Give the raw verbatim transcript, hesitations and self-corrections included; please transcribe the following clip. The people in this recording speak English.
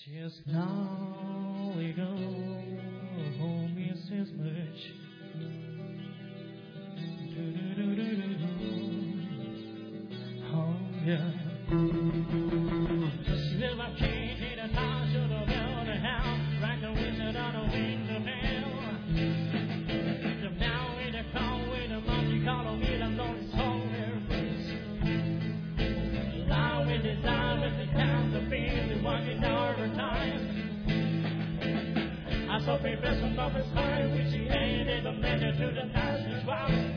Just now we go home, missus Much. Oh yeah. Still I can't hit a town, should have built a house, like a wizard on a window hell. Now in a car with a monkey color, me I'm not so nervous. Lie with his eye with the town to feel the walking all the time. I saw people from off his high, which he ain't ever meant to the night as well.